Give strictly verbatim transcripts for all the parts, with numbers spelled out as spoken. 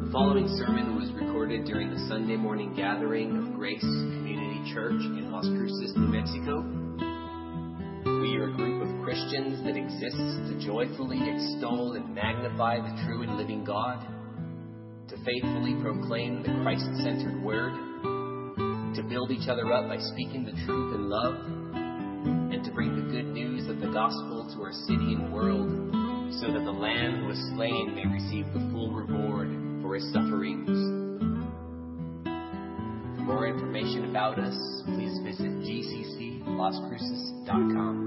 The following sermon was recorded during the Sunday morning gathering of Grace Community Church in Las Cruces, New Mexico. We are a group of Christians that exists to joyfully extol and magnify the true and living God, to faithfully proclaim the Christ-centered word, to build each other up by speaking the truth in love, and to bring the good news of the gospel to our city and world, so that the Lamb who was slain may receive the full reward for his sufferings. For more information about us, please visit g c c las cruces dot com.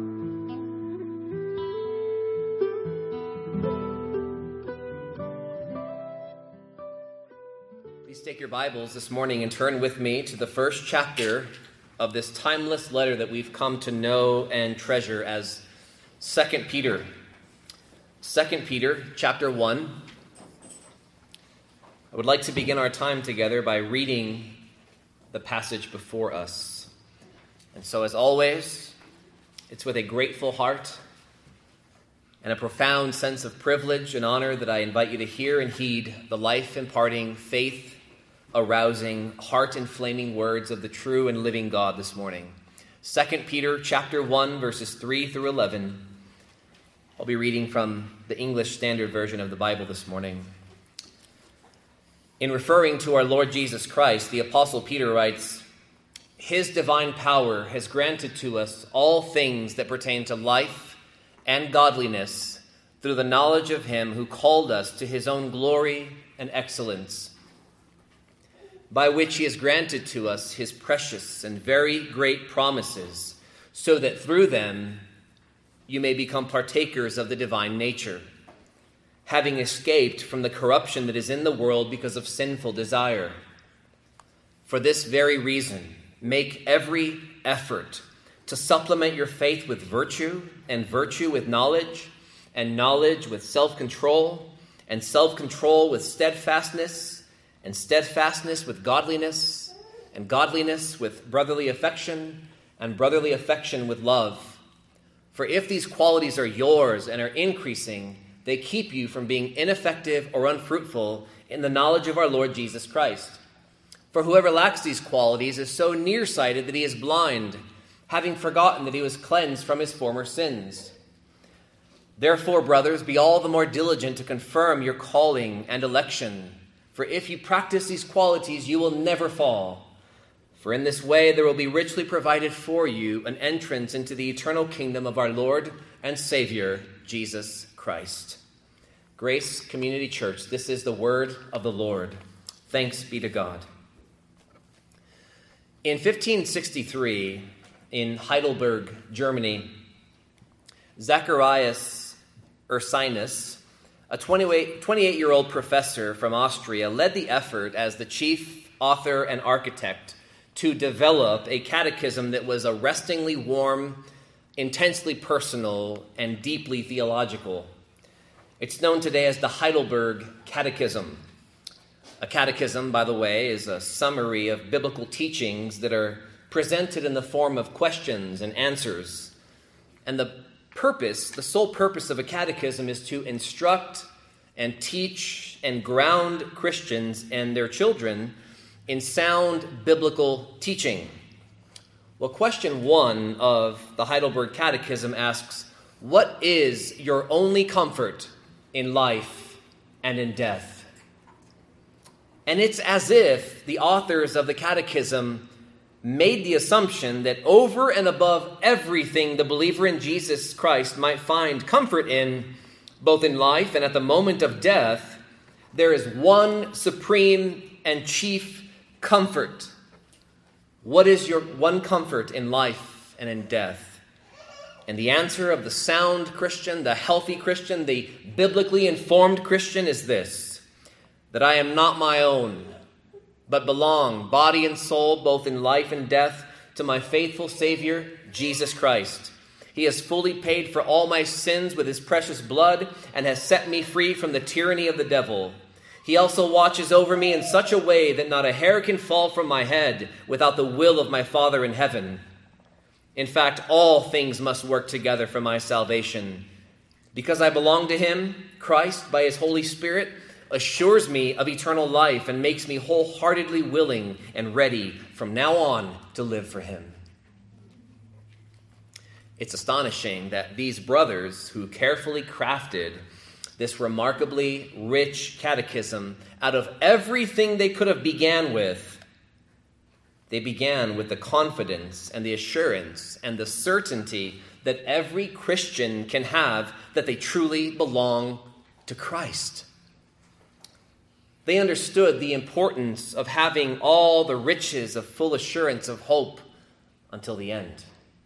Please take your Bibles this morning and turn with me to the first chapter of this timeless letter that we've come to know and treasure as Second Peter. Second Peter chapter one. I would like to begin our time together by reading the passage before us. And so, as always, it's with a grateful heart and a profound sense of privilege and honor that I invite you to hear and heed the life-imparting, faith-arousing, heart-inflaming words of the true and living God this morning. Second Peter chapter one, verses three through eleven. I'll be reading from the English Standard Version of the Bible this morning. In referring to our Lord Jesus Christ, the Apostle Peter writes, "His divine power has granted to us all things that pertain to life and godliness through the knowledge of him who called us to his own glory and excellence, by which he has granted to us his precious and very great promises, so that through them you may become partakers of the divine nature, having escaped from the corruption that is in the world because of sinful desire. For this very reason, make every effort to supplement your faith with virtue, and virtue with knowledge, and knowledge with self-control, and self-control with steadfastness, and steadfastness with godliness, and godliness with brotherly affection, and brotherly affection with love. For if these qualities are yours and are increasing, they keep you from being ineffective or unfruitful in the knowledge of our Lord Jesus Christ. For whoever lacks these qualities is so nearsighted that he is blind, having forgotten that he was cleansed from his former sins. Therefore, brothers, be all the more diligent to confirm your calling and election. For if you practice these qualities, you will never fall. For in this way there will be richly provided for you an entrance into the eternal kingdom of our Lord and Savior, Jesus Christ." Grace Community Church, this is the word of the Lord. Thanks be to God. In fifteen sixty-three, in Heidelberg, Germany, Zacharias Ursinus, a twenty-eight-year-old professor from Austria, led the effort as the chief author and architect to develop a catechism that was arrestingly warm, intensely personal, and deeply theological. It's known today as the Heidelberg Catechism. A catechism, by the way, is a summary of biblical teachings that are presented in the form of questions and answers. And the purpose, the sole purpose of a catechism is to instruct and teach and ground Christians and their children in sound biblical teaching. Well, question one of the Heidelberg Catechism asks, what is your only comfort in life and in death? And it's as if the authors of the Catechism made the assumption that over and above everything the believer in Jesus Christ might find comfort in, both in life and at the moment of death, there is one supreme and chief comfort. What is your one comfort in life and in death? And the answer of the sound Christian, the healthy Christian, the biblically informed Christian is this: that I am not my own, but belong, body and soul, both in life and death, to my faithful Savior, Jesus Christ. He has fully paid for all my sins with his precious blood and has set me free from the tyranny of the devil. He also watches over me in such a way that not a hair can fall from my head without the will of my Father in heaven. In fact, all things must work together for my salvation. Because I belong to him, Christ, by his Holy Spirit, assures me of eternal life and makes me wholeheartedly willing and ready from now on to live for him. It's astonishing that these brothers who carefully crafted this remarkably rich catechism, out of everything they could have began with, they began with the confidence and the assurance and the certainty that every Christian can have that they truly belong to Christ. They understood the importance of having all the riches of full assurance of hope until the end.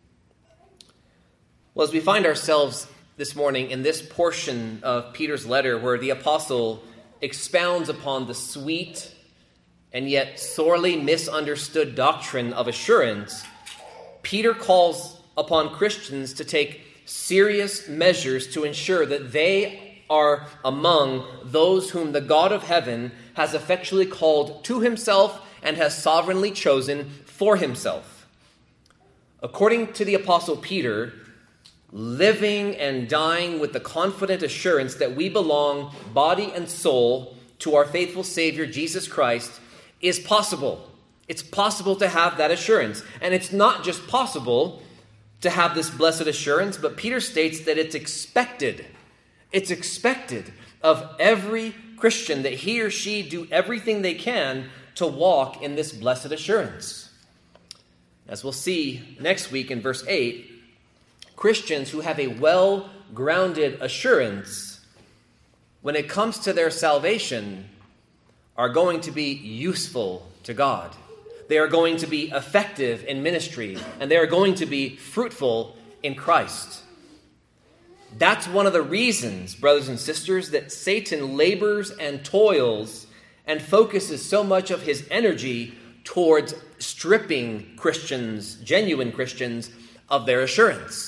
Well, as we find ourselves this morning in this portion of Peter's letter where the apostle expounds upon the sweet and yet sorely misunderstood doctrine of assurance, Peter calls upon Christians to take serious measures to ensure that they are among those whom the God of heaven has effectually called to himself and has sovereignly chosen for himself. According to the apostle Peter, living and dying with the confident assurance that we belong, body and soul, to our faithful Savior, Jesus Christ, is possible. It's possible to have that assurance. And it's not just possible to have this blessed assurance, but Peter states that it's expected. It's expected of every Christian that he or she do everything they can to walk in this blessed assurance. As we'll see next week in verse eight, Christians who have a well-grounded assurance when it comes to their salvation are going to be useful to God. They are going to be effective in ministry, and they are going to be fruitful in Christ. That's one of the reasons, brothers and sisters, that Satan labors and toils and focuses so much of his energy towards stripping Christians, genuine Christians, of their assurance.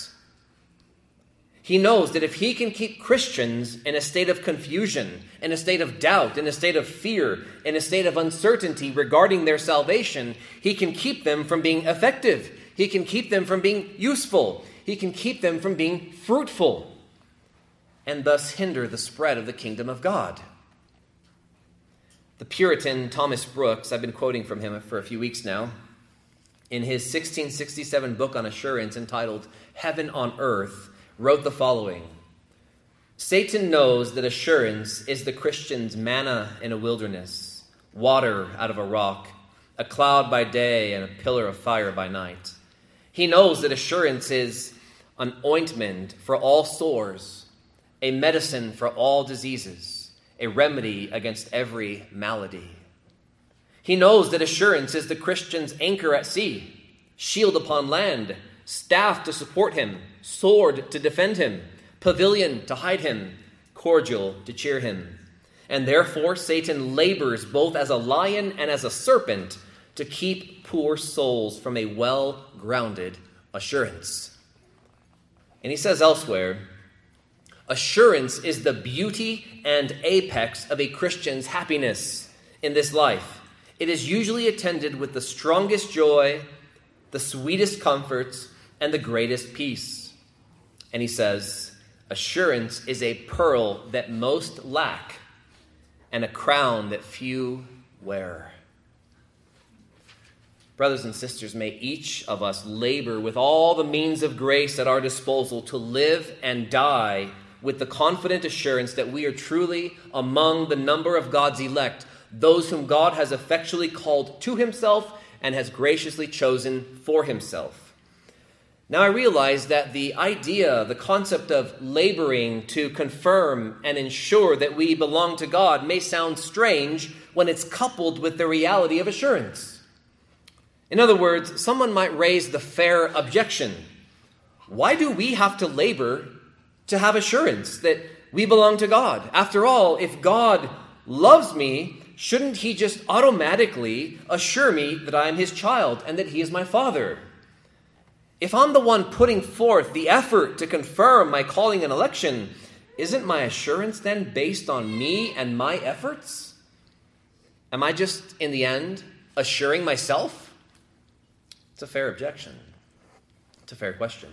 He knows that if he can keep Christians in a state of confusion, in a state of doubt, in a state of fear, in a state of uncertainty regarding their salvation, he can keep them from being effective. He can keep them from being useful. He can keep them from being fruitful, and thus hinder the spread of the kingdom of God. The Puritan Thomas Brooks, I've been quoting from him for a few weeks now, in his sixteen sixty-seven book on assurance entitled Heaven on Earth, wrote the following: Satan knows that assurance is the Christian's manna in a wilderness, water out of a rock, a cloud by day and a pillar of fire by night. He knows that assurance is an ointment for all sores, a medicine for all diseases, a remedy against every malady. He knows that assurance is the Christian's anchor at sea, shield upon land, staff to support him, sword to defend him, pavilion to hide him, cordial to cheer him. And therefore Satan labors both as a lion and as a serpent to keep poor souls from a well-grounded assurance. And he says elsewhere, assurance is the beauty and apex of a Christian's happiness in this life. It is usually attended with the strongest joy, the sweetest comforts, and the greatest peace. And he says, assurance is a pearl that most lack and a crown that few wear. Brothers and sisters, may each of us labor with all the means of grace at our disposal to live and die with the confident assurance that we are truly among the number of God's elect, those whom God has effectually called to himself and has graciously chosen for himself. Now I realize that the idea, the concept of laboring to confirm and ensure that we belong to God may sound strange when it's coupled with the reality of assurance. In other words, someone might raise the fair objection: why do we have to labor to have assurance that we belong to God? After all, if God loves me, shouldn't he just automatically assure me that I am his child and that he is my father? If I'm the one putting forth the effort to confirm my calling and election, isn't my assurance then based on me and my efforts? Am I just, in the end, assuring myself? It's a fair objection. It's a fair question.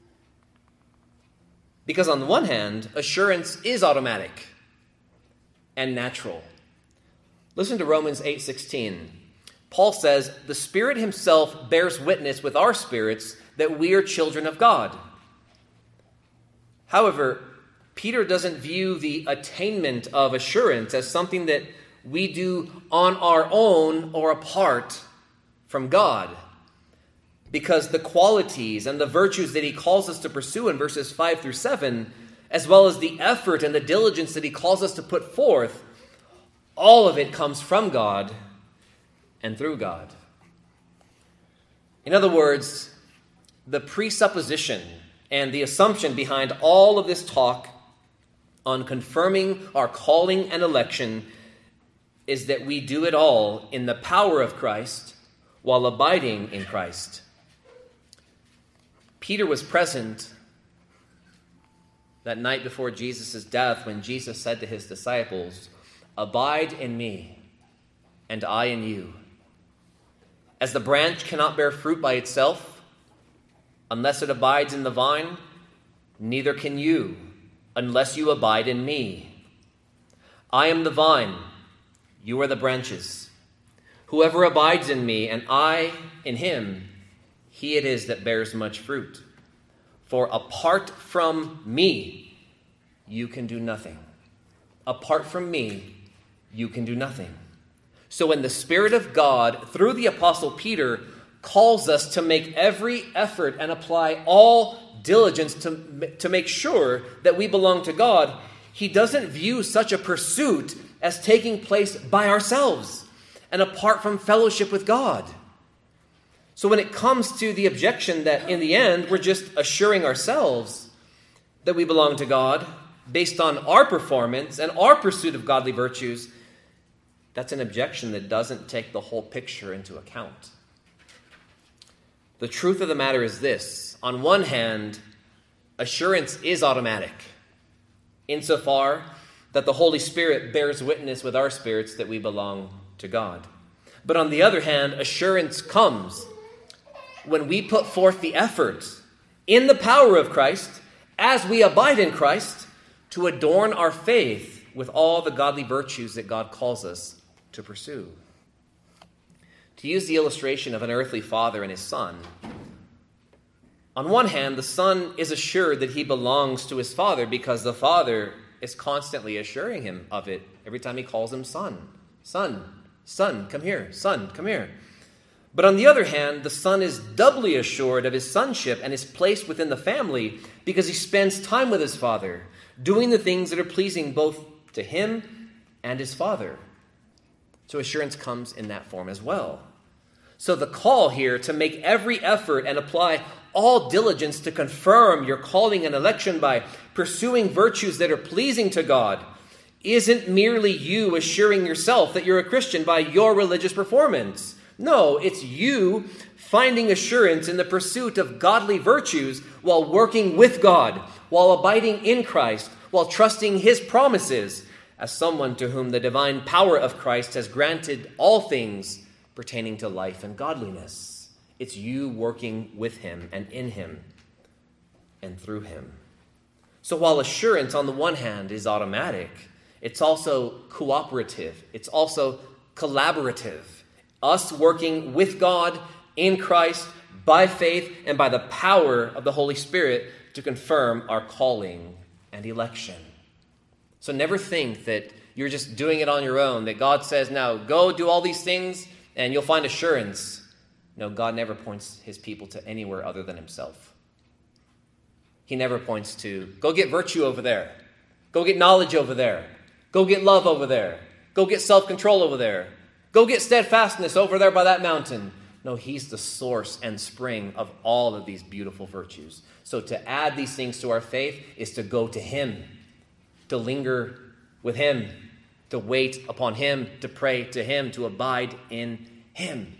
Because on the one hand, assurance is automatic. and natural. Listen to Romans eight sixteen. Paul says, "The Spirit himself bears witness with our spirits that we are children of God." However, Peter doesn't view the attainment of assurance as something that we do on our own or apart from God, because the qualities and the virtues that he calls us to pursue in verses five through seven, as well as the effort and the diligence that he calls us to put forth, all of it comes from God and through God. In other words, the presupposition and the assumption behind all of this talk on confirming our calling and election is that we do it all in the power of Christ while abiding in Christ. Peter was present that night before Jesus' death when Jesus said to his disciples, "Abide in me, and I in you. As the branch cannot bear fruit by itself unless it abides in the vine, neither can you unless you abide in me. I am the vine, you are the branches. Whoever abides in me and I in him, he it is that bears much fruit. For apart from me, you can do nothing." Apart from me, you can do nothing. So when the Spirit of God, through the Apostle Peter, calls us to make every effort and apply all diligence to, to make sure that we belong to God, he doesn't view such a pursuit as taking place by ourselves and apart from fellowship with God. So when it comes to the objection that in the end we're just assuring ourselves that we belong to God based on our performance and our pursuit of godly virtues, that's an objection that doesn't take the whole picture into account. The truth of the matter is this. On one hand, assurance is automatic, insofar that the Holy Spirit bears witness with our spirits that we belong to God. But on the other hand, assurance comes when we put forth the effort in the power of Christ, as we abide in Christ, to adorn our faith with all the godly virtues that God calls us to pursue. To use the illustration of an earthly father and his son, on one hand, the son is assured that he belongs to his father because the father is constantly assuring him of it every time he calls him son. Son, son, come here. Son, come here. But on the other hand, the son is doubly assured of his sonship and his place within the family because he spends time with his father, doing the things that are pleasing both to him and his father. So assurance comes in that form as well. So the call here to make every effort and apply all diligence to confirm your calling and election by pursuing virtues that are pleasing to God isn't merely you assuring yourself that you're a Christian by your religious performance. No, it's you finding assurance in the pursuit of godly virtues while working with God, while abiding in Christ, while trusting his promises as someone to whom the divine power of Christ has granted all things pertaining to life and godliness. It's you working with him and in him and through him. So while assurance on the one hand is automatic, it's also cooperative. It's also collaborative. Us working with God in Christ by faith and by the power of the Holy Spirit to confirm our calling and election. So never think that you're just doing it on your own, that God says, now go do all these things and you'll find assurance. No, God never points his people to anywhere other than himself. He never points to, go get virtue over there. Go get knowledge over there. Go get love over there. Go get self-control over there. Go get steadfastness over there by that mountain. No, he's the source and spring of all of these beautiful virtues. So to add these things to our faith is to go to him, to linger with him, to wait upon him, to pray to him, to abide in him.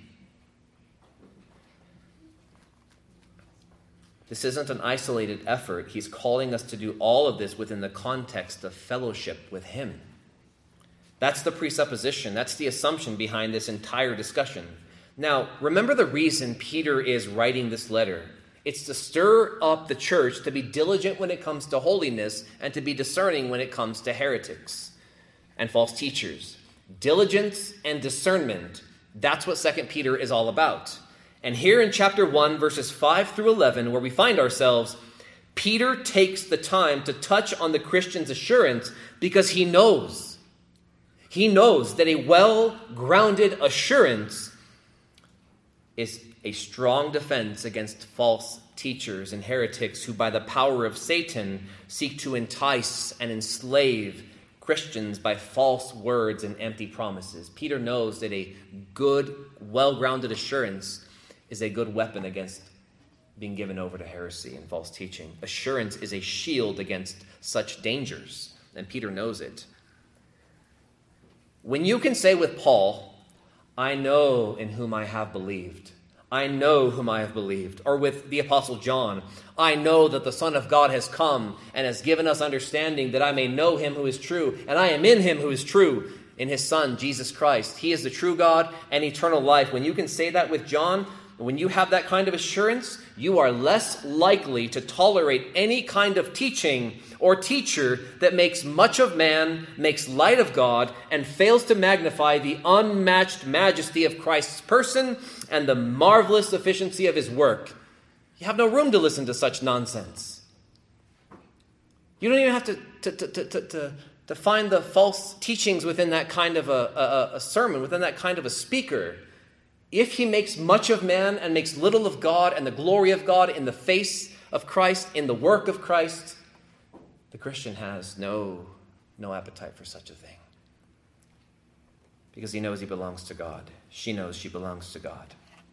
This isn't an isolated effort. He's calling us to do all of this within the context of fellowship with him. That's the presupposition. That's the assumption behind this entire discussion. Now, remember the reason Peter is writing this letter. It's to stir up the church to be diligent when it comes to holiness and to be discerning when it comes to heretics. and false teachers. Diligence and discernment, that's what Second Peter is all about. And here in chapter one, verses five through eleven, where we find ourselves, Peter takes the time to touch on the Christian's assurance because he knows. He knows that a well-grounded assurance is a strong defense against false teachers and heretics who by the power of Satan seek to entice and enslave Christians by false words and empty promises. Peter knows that a good, well-grounded assurance is a good weapon against being given over to heresy and false teaching. Assurance is a shield against such dangers, and Peter knows it. When you can say with Paul, I know in whom I have believed, I know whom I have believed, or with the Apostle John, I know that the Son of God has come and has given us understanding that I may know him who is true, and I am in him who is true, in his Son, Jesus Christ. He is the true God and eternal life. When you can say that with John, when you have that kind of assurance, you are less likely to tolerate any kind of teaching or teacher that makes much of man, makes light of God, and fails to magnify the unmatched majesty of Christ's person and the marvelous efficiency of his work. You have no room to listen to such nonsense. You don't even have to, to, to, to, to, to find the false teachings within that kind of a, a, a sermon, within that kind of a speaker. If he makes much of man and makes little of God and the glory of God in the face of Christ, in the work of Christ, the Christian has no, no appetite for such a thing. Because he knows he belongs to God. She knows she belongs to God.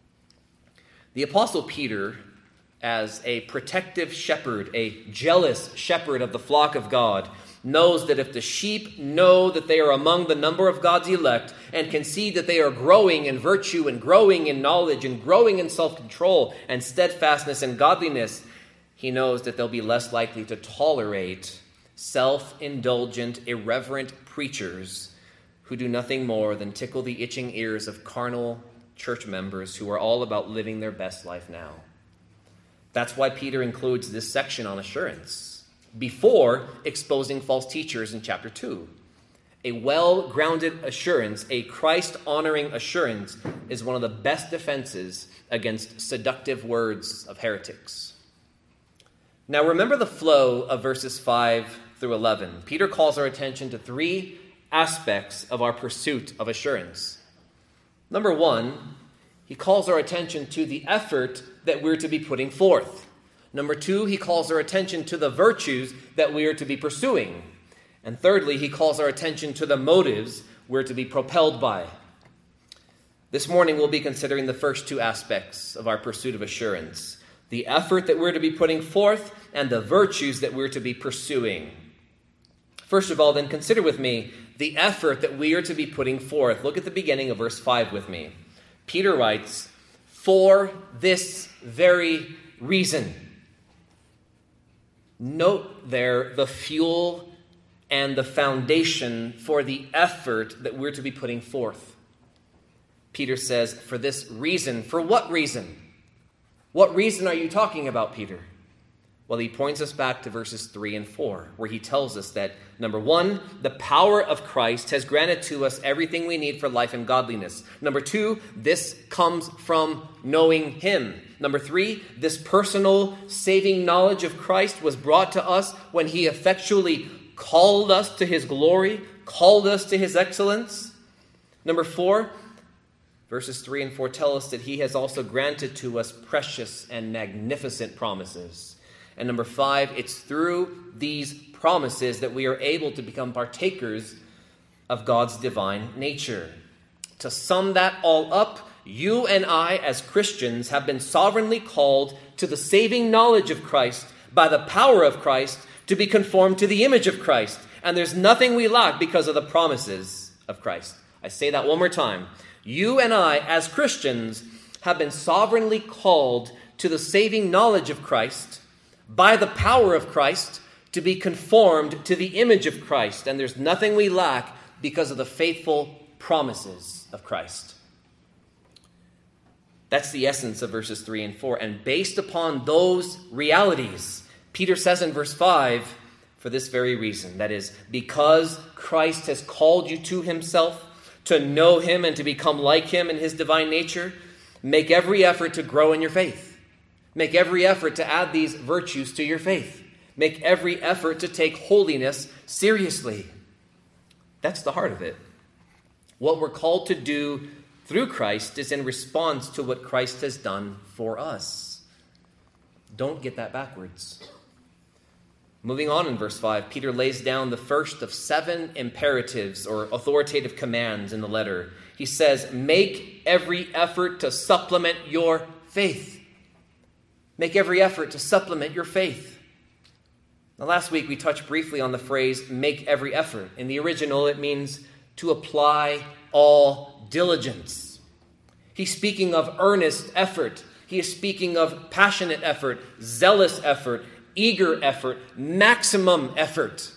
The Apostle Peter, as a protective shepherd, a jealous shepherd of the flock of God, knows that if the sheep know that they are among the number of God's elect and can see that they are growing in virtue and growing in knowledge and growing in self-control and steadfastness and godliness, he knows that they'll be less likely to tolerate self-indulgent, irreverent preachers who do nothing more than tickle the itching ears of carnal church members who are all about living their best life now. That's why Peter includes this section on assurance before exposing false teachers in chapter two. A well-grounded assurance, a Christ-honoring assurance, is one of the best defenses against seductive words of heretics. Now remember the flow of verses five through eleven. Peter calls our attention to three aspects of our pursuit of assurance. Number one, he calls our attention to the effort that we're to be putting forth. Number two, he calls our attention to the virtues that we are to be pursuing. And thirdly, he calls our attention to the motives we're to be propelled by. This morning, we'll be considering the first two aspects of our pursuit of assurance: the effort that we're to be putting forth and the virtues that we're to be pursuing. First of all, then, consider with me the effort that we are to be putting forth. Look at the beginning of verse five with me. Peter writes, "For this very reason." Note there the fuel and the foundation for the effort that we're to be putting forth. Peter says, for this reason. For what reason? What reason are you talking about, Peter? Well, he points us back to verses three and four, where he tells us that, number one, the power of Christ has granted to us everything we need for life and godliness. Number two, this comes from knowing him. Number three, this personal saving knowledge of Christ was brought to us when he effectually called us to his glory, called us to his excellence. Number four, verses three and four tell us that he has also granted to us precious and magnificent promises. And number five, it's through these promises that we are able to become partakers of God's divine nature. To sum that all up, you and I, as Christians, have been sovereignly called to the saving knowledge of Christ by the power of Christ to be conformed to the image of Christ. And there's nothing we lack because of the promises of Christ. I say that one more time. You and I, as Christians, have been sovereignly called to the saving knowledge of Christ by the power of Christ to be conformed to the image of Christ. And there's nothing we lack because of the faithful promises of Christ. That's the essence of verses three and four. And based upon those realities, Peter says in verse five, for this very reason. That is, because Christ has called you to himself, to know him and to become like him in his divine nature, make every effort to grow in your faith. Make every effort to add these virtues to your faith. Make every effort to take holiness seriously. That's the heart of it. What we're called to do through Christ is in response to what Christ has done for us. Don't get that backwards. Moving on in verse five, Peter lays down the first of seven imperatives or authoritative commands in the letter. He says, make every effort to supplement your faith. Make every effort to supplement your faith. Now, last week we touched briefly on the phrase, make every effort. In the original, it means to apply all diligence. He's speaking of earnest effort. He is speaking of passionate effort, zealous effort, eager effort, maximum effort.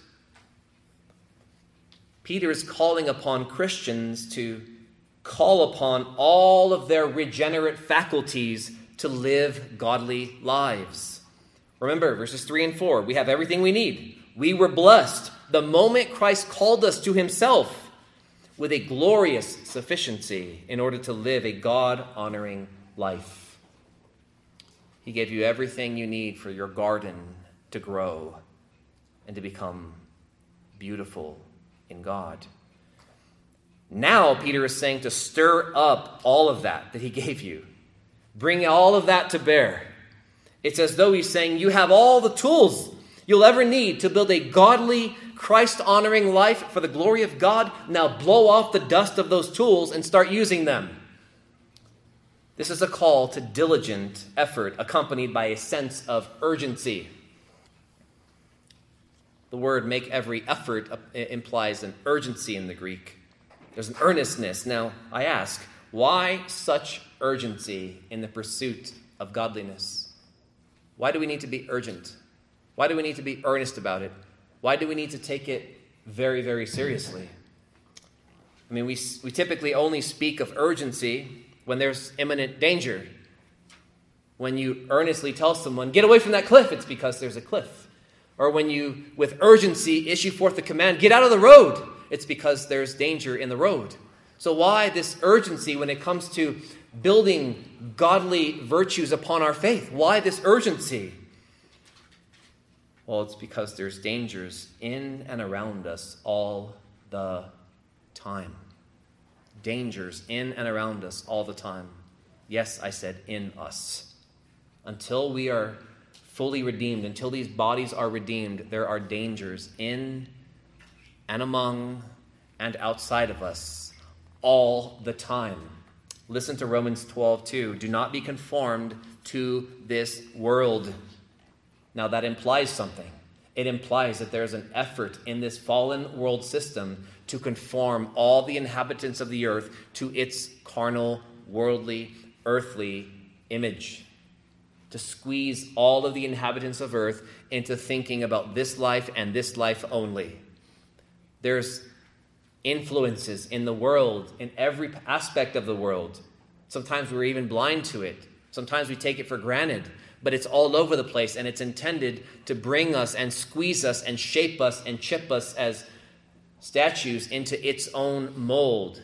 Peter is calling upon Christians to call upon all of their regenerate faculties to live godly lives. Remember, verses three and four, we have everything we need. We were blessed the moment Christ called us to himself with a glorious sufficiency in order to live a God-honoring life. He gave you everything you need for your garden to grow and to become beautiful in God. Now, Peter is saying to stir up all of that that he gave you. Bring all of that to bear. It's as though he's saying you have all the tools you'll ever need to build a godly, Christ-honoring life for the glory of God. Now blow off the dust of those tools and start using them. This is a call to diligent effort accompanied by a sense of urgency. The word make every effort implies an urgency in the Greek. There's an earnestness. Now, I ask, why such urgency in the pursuit of godliness? Why do we need to be urgent? Why do we need to be earnest about it? Why do we need to take it very, very seriously? I mean, we, we typically only speak of urgency when there's imminent danger. When you earnestly tell someone, get away from that cliff, it's because there's a cliff. Or when you, with urgency, issue forth the command, get out of the road, it's because there's danger in the road. So why this urgency when it comes to building godly virtues upon our faith? Why this urgency? Well, it's because there's dangers in and around us all the time. Dangers in and around us all the time. Yes, I said in us. Until we are fully redeemed, until these bodies are redeemed, there are dangers in and among and outside of us all the time. Listen to Romans twelve two. Do not be conformed to this world. Now that implies something. It implies that there's an effort in this fallen world system to conform all the inhabitants of the earth to its carnal, worldly, earthly image. To squeeze all of the inhabitants of earth into thinking about this life and this life only. There's influences in the world, in every aspect of the world. Sometimes we're even blind to it. Sometimes we take it for granted. But it's all over the place, and it's intended to bring us and squeeze us and shape us and chip us as statues into its own mold.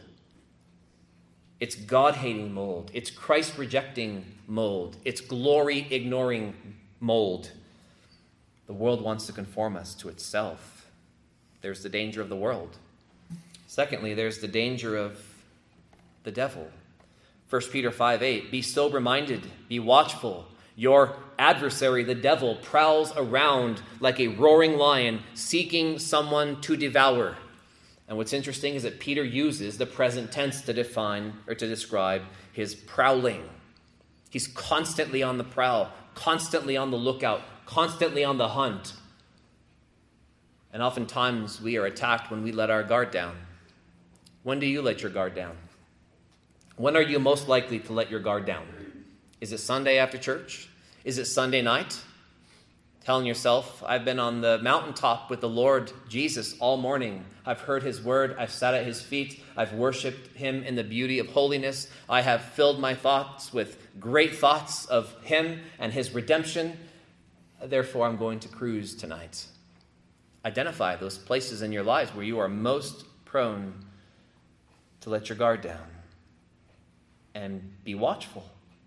It's God-hating mold. It's Christ-rejecting mold. It's glory-ignoring mold. The world wants to conform us to itself. There's the danger of the world. Secondly, there's the danger of the devil. First Peter five eight, be sober-minded, be watchful. Your adversary, the devil, prowls around like a roaring lion, seeking someone to devour. And what's interesting is that Peter uses the present tense to define or to describe his prowling. He's constantly on the prowl, constantly on the lookout, constantly on the hunt. And oftentimes we are attacked when we let our guard down. When do you let your guard down? When are you most likely to let your guard down? Is it Sunday after church? Is it Sunday night? Telling yourself, I've been on the mountaintop with the Lord Jesus all morning. I've heard his word. I've sat at his feet. I've worshiped him in the beauty of holiness. I have filled my thoughts with great thoughts of him and his redemption. Therefore, I'm going to cruise tonight. identify those places in your lives where you are most prone to let your guard down and be watchful.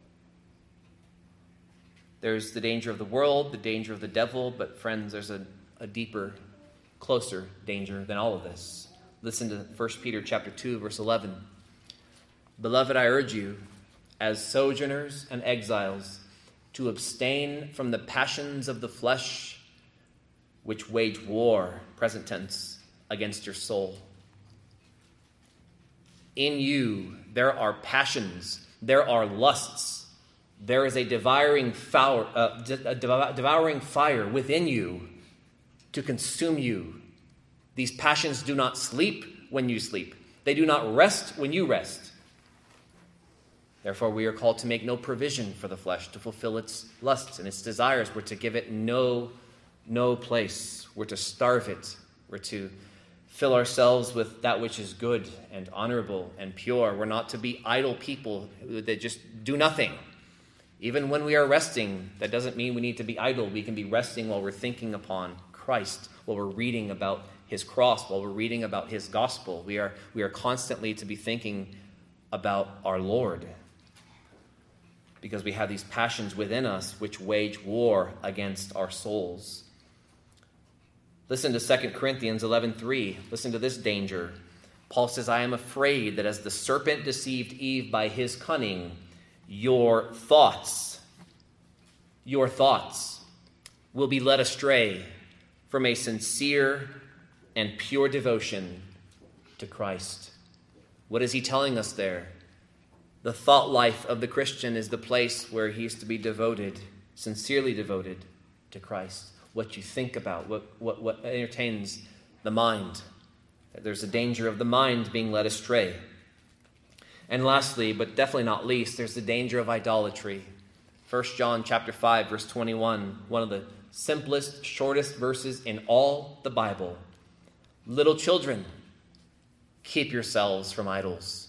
There's the danger of the world, the danger of the devil, but friends, there's a, a deeper, closer danger than all of this. Listen to First Peter chapter two, verse eleven. Beloved, I urge you, as sojourners and exiles, to abstain from the passions of the flesh, which wage war, present tense, against your soul. In you, there are passions, there are lusts, there is a devouring fire, uh, a devouring fire within you to consume you. These passions do not sleep when you sleep. They do not rest when you rest. Therefore, we are called to make no provision for the flesh to fulfill its lusts and its desires. We're to give it no, no place. We're to starve it. We're to fill ourselves with that which is good and honorable and pure. We're not to be idle people that just do nothing. Even when we are resting, that doesn't mean we need to be idle. We can be resting while we're thinking upon Christ, while we're reading about his cross, while we're reading about his gospel. We are, we are constantly to be thinking about our Lord, because we have these passions within us which wage war against our souls. Listen to Second Corinthians eleven three. Listen to this danger. Paul says, I am afraid that as the serpent deceived Eve by his cunning, your thoughts, your thoughts will be led astray from a sincere and pure devotion to Christ. What is he telling us there? The thought life of the Christian is the place where he is to be devoted, sincerely devoted to Christ. What you think about, what, what, what entertains the mind. There's a danger of the mind being led astray. And lastly, but definitely not least, there's the danger of idolatry. First John chapter five, verse twenty-one, one of the simplest, shortest verses in all the Bible. Little children, keep yourselves from idols.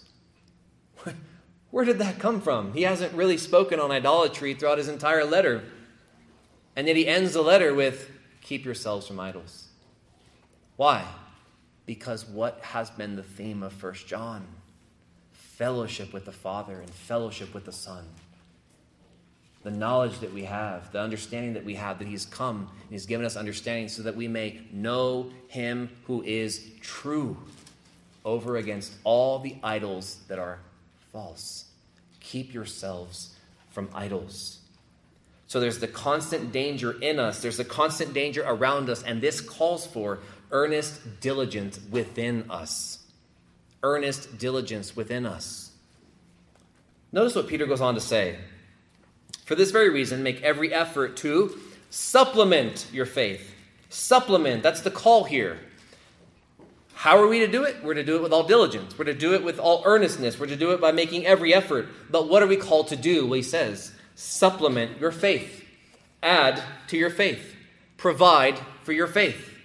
Where did that come from? He hasn't really spoken on idolatry throughout his entire letter. And yet he ends the letter with, keep yourselves from idols. Why? Because what has been the theme of First John? Fellowship with the Father and fellowship with the Son. The knowledge that we have, the understanding that we have, that he's come and he's given us understanding so that we may know him who is true over against all the idols that are false. Keep yourselves from idols. So there's the constant danger in us. There's the constant danger around us. And this calls for earnest diligence within us. Earnest diligence within us. Notice what Peter goes on to say. For this very reason, make every effort to supplement your faith. Supplement. That's the call here. How are we to do it? We're to do it with all diligence. We're to do it with all earnestness. We're to do it by making every effort. But what are we called to do? Well, he says, supplement your faith. Add to your faith. Provide for your faith.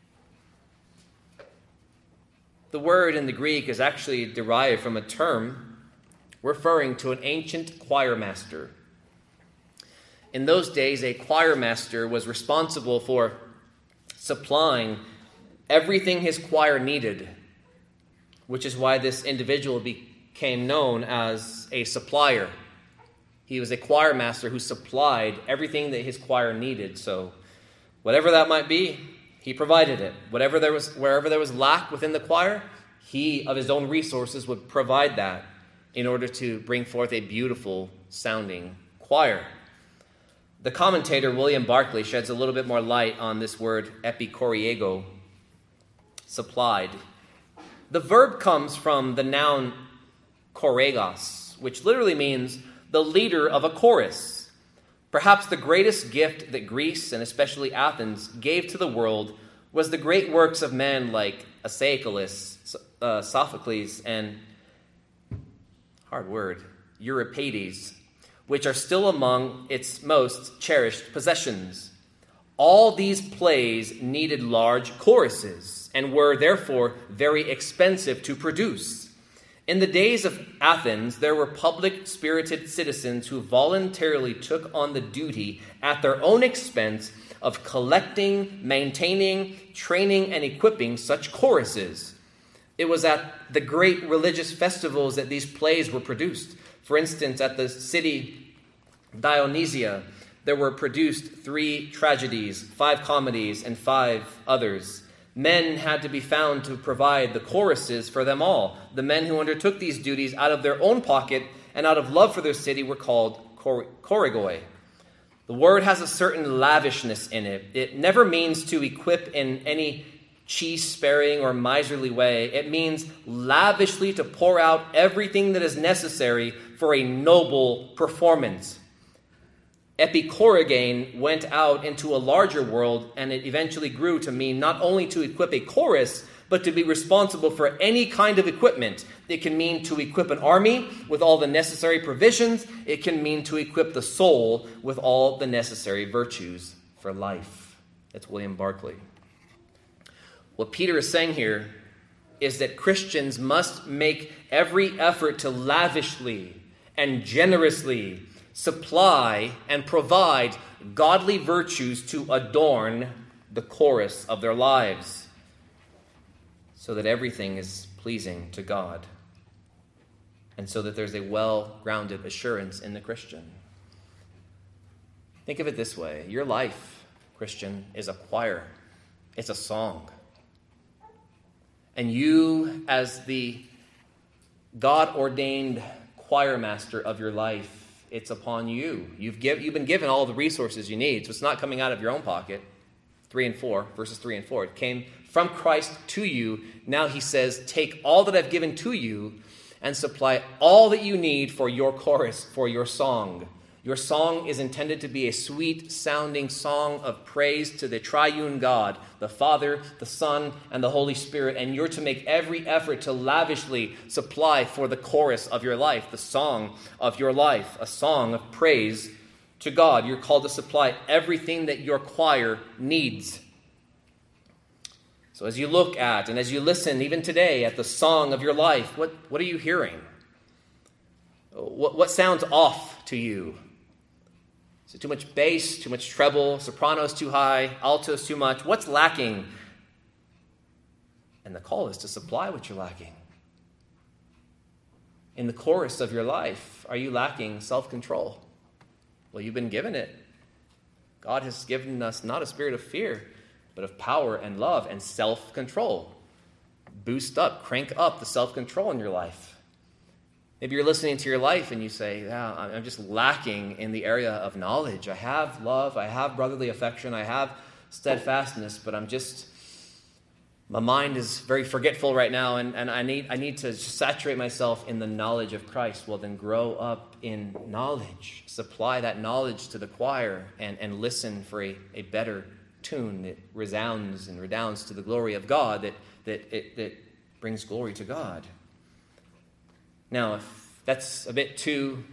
The word in the Greek is actually derived from a term referring to an ancient choir master. In those days, a choir master was responsible for supplying everything his choir needed, which is why this individual became known as a supplier. He was a choir master who supplied everything that his choir needed. So whatever that might be, he provided it. Whatever there was, wherever there was lack within the choir, he, of his own resources, would provide that in order to bring forth a beautiful sounding choir. The commentator William Barclay sheds a little bit more light on this word epikoriego, supplied. The verb comes from the noun choregos, which literally means the leader of a chorus. Perhaps the greatest gift that Greece, and especially Athens, gave to the world was the great works of men like Aeschylus, uh, Sophocles, and, hard word, Euripides, which are still among its most cherished possessions. All these plays needed large choruses and were therefore very expensive to produce. In the days of Athens, there were public spirited citizens who voluntarily took on the duty at their own expense of collecting, maintaining, training, and equipping such choruses. It was at the great religious festivals that these plays were produced. For instance, at the city Dionysia, there were produced three tragedies, five comedies, and five others. Men had to be found to provide the choruses for them all. The men who undertook these duties out of their own pocket and out of love for their city were called chor- chorigoi. The word has a certain lavishness in it. It never means to equip in any cheese-sparing or miserly way. It means lavishly to pour out everything that is necessary for a noble performance. Epichorigane went out into a larger world, and it eventually grew to mean not only to equip a chorus, but to be responsible for any kind of equipment. It can mean to equip an army with all the necessary provisions. It can mean to equip the soul with all the necessary virtues for life. That's William Barclay. What Peter is saying here is that Christians must make every effort to lavishly and generously supply and provide godly virtues to adorn the chorus of their lives, so that everything is pleasing to God, and so that there's a well-grounded assurance in the Christian. Think of it this way. Your life, Christian, is a choir. It's a song. And you, as the God-ordained choir master of your life, it's upon you. You've, give, you've been given all the resources you need, so it's not coming out of your own pocket. Three and four, verses three and four. It came from Christ to you. Now he says, take all that I've given to you and supply all that you need for your chorus, for your song. Your song is intended to be a sweet-sounding song of praise to the triune God, the Father, the Son, and the Holy Spirit, and you're to make every effort to lavishly supply for the chorus of your life, the song of your life, a song of praise to God. You're called to supply everything that your choir needs. So as you look at and as you listen, even today, at the song of your life, what, what are you hearing? What, what sounds off to you? Is it too much bass, too much treble, soprano's too high, alto's too much? What's lacking? And the call is to supply what you're lacking. In the chorus of your life, are you lacking self-control? Well, you've been given it. God has given us not a spirit of fear, but of power and love and self-control. Boost up, crank up the self-control in your life. Maybe you're listening to your life and you say, yeah, I'm just lacking in the area of knowledge. I have love, I have brotherly affection, I have steadfastness, but I'm just, my mind is very forgetful right now, and, and I need I need to saturate myself in the knowledge of Christ. Well, then grow up in knowledge. Supply that knowledge to the choir and, and listen for a, a better tune that resounds and redounds to the glory of God, that, that, it, that brings glory to God. Now, if that's a bit too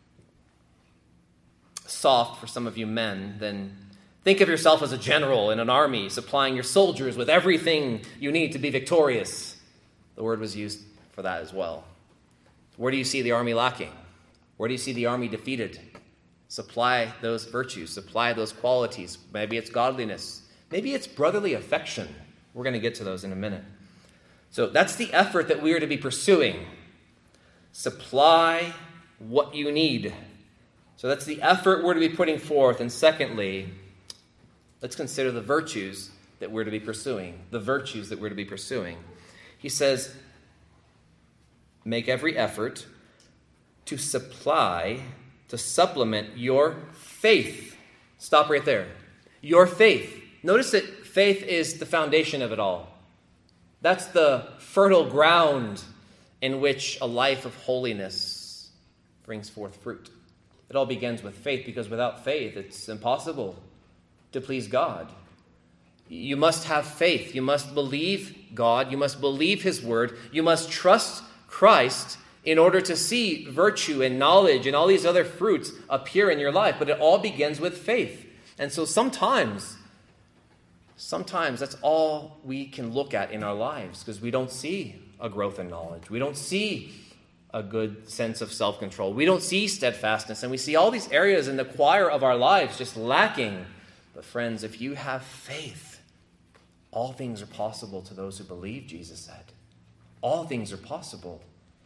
soft for some of you men, then think of yourself as a general in an army, supplying your soldiers with everything you need to be victorious. The word was used for that as well. Where do you see the army lacking? Where do you see the army defeated? Supply those virtues, supply those qualities. Maybe it's godliness. Maybe it's brotherly affection. We're going to get to those in a minute. So that's the effort that we are to be pursuing. Supply what you need. So that's the effort we're to be putting forth. And secondly, let's consider the virtues that we're to be pursuing. The virtues that we're to be pursuing. He says, make every effort to supply, to supplement your faith. Stop right there. Your faith. Notice that faith is the foundation of it all. That's the fertile ground in which a life of holiness brings forth fruit. It all begins with faith, because without faith, it's impossible to please God. You must have faith. You must believe God. You must believe His word. You must trust Christ in order to see virtue and knowledge and all these other fruits appear in your life. But it all begins with faith. And so sometimes, sometimes that's all we can look at in our lives, because we don't see a growth in knowledge. We don't see a good sense of self-control. We don't see steadfastness, and we see all these areas in the choir of our lives just lacking But friends, if you have faith, all things are possible to those who believe, Jesus said. All things are possible.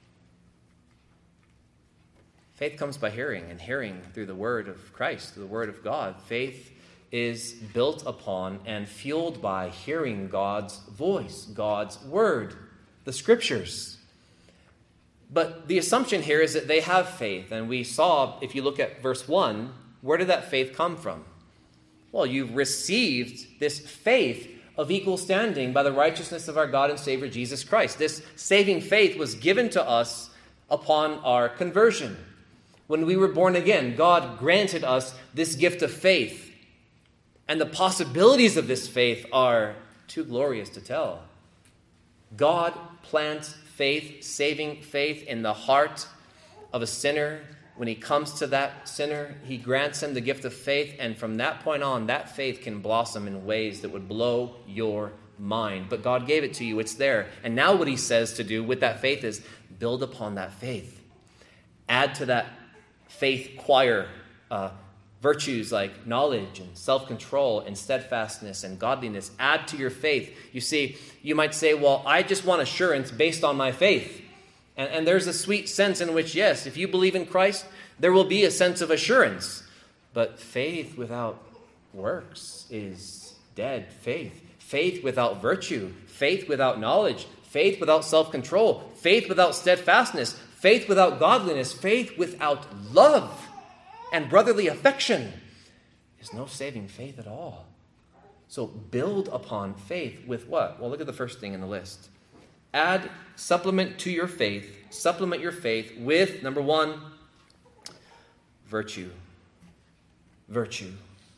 Faith comes by hearing, and hearing through the word of Christ, through the word of God. Faith is built upon and fueled by hearing God's voice, God's word, the scriptures. But the assumption here is that they have faith. And we saw, if you look at verse one, where did that faith come from? Well, you've received this faith of equal standing by the righteousness of our God and Savior Jesus Christ. This saving faith was given to us upon our conversion. When we were born again, God granted us this gift of faith. And the possibilities of this faith are too glorious to tell. God plants faith, saving faith, in the heart of a sinner. When he comes to that sinner, he grants him the gift of faith. And from that point on, that faith can blossom in ways that would blow your mind. But God gave it to you. It's there. And now what he says to do with that faith is build upon that faith. Add to that faith choir uh, virtues like knowledge and self-control and steadfastness and godliness. Add to your faith. You see, you might say, well, I just want assurance based on my faith. And, and there's a sweet sense in which, yes, if you believe in Christ, there will be a sense of assurance. But faith without works is dead faith. Faith without virtue, faith without knowledge, faith without self-control, faith without steadfastness, faith without godliness, faith without love and brotherly affection is no saving faith at all. So build upon faith with what? Well, look at the first thing in the list. Add, supplement to your faith, supplement your faith with, number one, virtue. Virtue.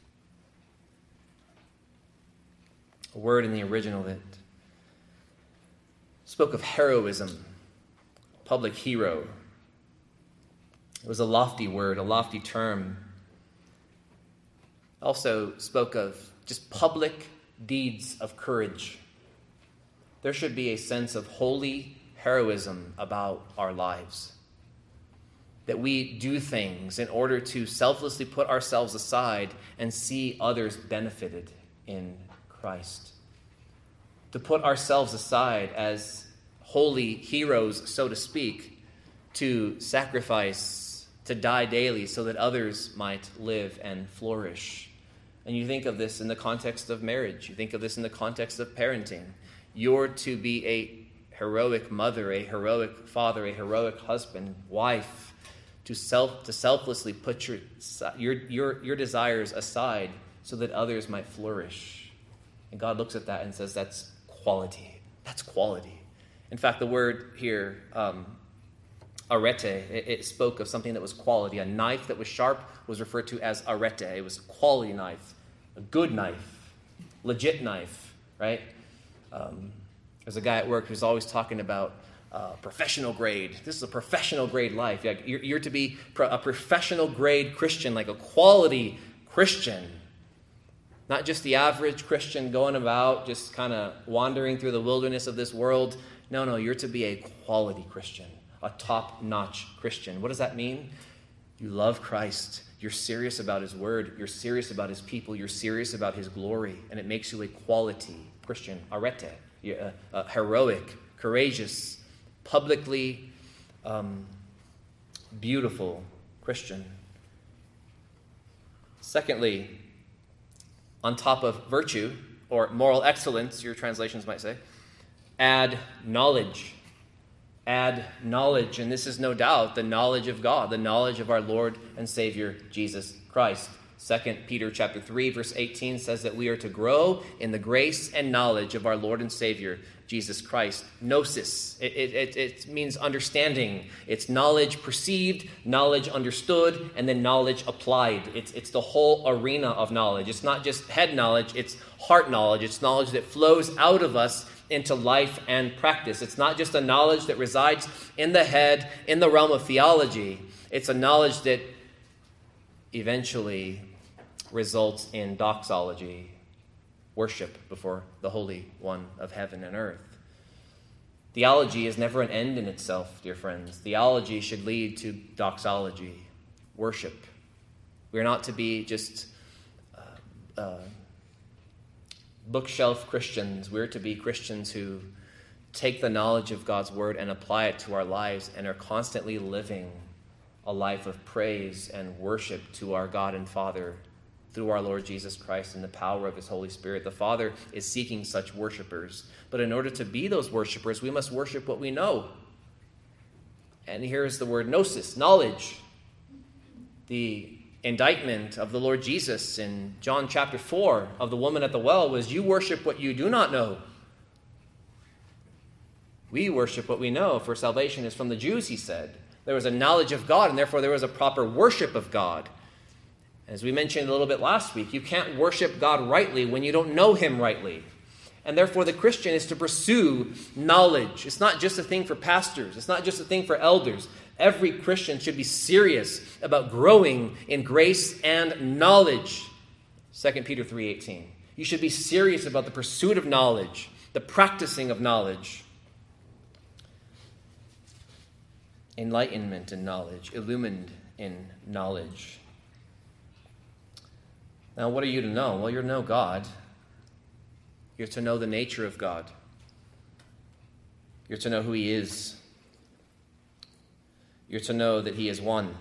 A word in the original that spoke of heroism, public hero. It was a lofty word, a lofty term. Also spoke of just public deeds of courage. There should be a sense of holy heroism about our lives. That we do things in order to selflessly put ourselves aside and see others benefited in Christ. To put ourselves aside as holy heroes, so to speak, to sacrifice, to die daily so that others might live and flourish. And you think of this in the context of marriage. You think of this in the context of parenting. You're to be a heroic mother, a heroic father, a heroic husband, wife, to self to selflessly put your your your, your desires aside so that others might flourish. And God looks at that and says, that's quality. That's quality. In fact, the word here, um, arete, it, it spoke of something that was quality. A knife that was sharp was referred to as arete. It was a quality knife, a good knife, legit knife, right? Um, there's a guy at work who's always talking about uh, professional grade. This is a professional grade life. You're, you're to be a professional grade Christian, like a quality Christian. Not just the average Christian going about, just kind of wandering through the wilderness of this world. No, no, you're to be a quality Christian, a top-notch Christian. What does that mean? You love Christ. You're serious about his word. You're serious about his people. You're serious about his glory. And it makes you a quality Christian, arete, a, a heroic, courageous, publicly um, beautiful Christian. Secondly, on top of virtue, or moral excellence, your translations might say, add knowledge. Add knowledge, and this is no doubt the knowledge of God, the knowledge of our Lord and Savior, Jesus Christ. Second Peter chapter three, verse eighteen says that we are to grow in the grace and knowledge of our Lord and Savior, Jesus Christ. Gnosis, it, it, it means understanding. It's knowledge perceived, knowledge understood, and then knowledge applied. It's, it's the whole arena of knowledge. It's not just head knowledge, it's heart knowledge. It's knowledge that flows out of us into life and practice. It's not just a knowledge that resides in the head, in the realm of theology. It's a knowledge that eventually results in doxology, worship before the Holy One of heaven and earth. Theology is never an end in itself, dear friends. Theology should lead to doxology, worship. We're not to be just uh, uh, bookshelf Christians. We're to be Christians who take the knowledge of God's word and apply it to our lives and are constantly living a life of praise and worship to our God and Father through our Lord Jesus Christ and the power of his Holy Spirit. The Father is seeking such worshipers. But in order to be those worshipers, we must worship what we know. And here's the word gnosis, knowledge. The indictment of the Lord Jesus in John chapter four of the woman at the well was, you worship what you do not know. We worship what we know, for salvation is from the Jews, he said. There was a knowledge of God, and therefore there was a proper worship of God. As we mentioned a little bit last week, you can't worship God rightly when you don't know him rightly. And therefore the Christian is to pursue knowledge. It's not just a thing for pastors. It's not just a thing for elders. Every Christian should be serious about growing in grace and knowledge. Second Peter three eighteen. You should be serious about the pursuit of knowledge, the practicing of knowledge. Enlightenment in knowledge, illumined in knowledge. Now, what are you to know? Well, you're to know God. You're to know the nature of God. You're to know who he is. You're to know that he is one,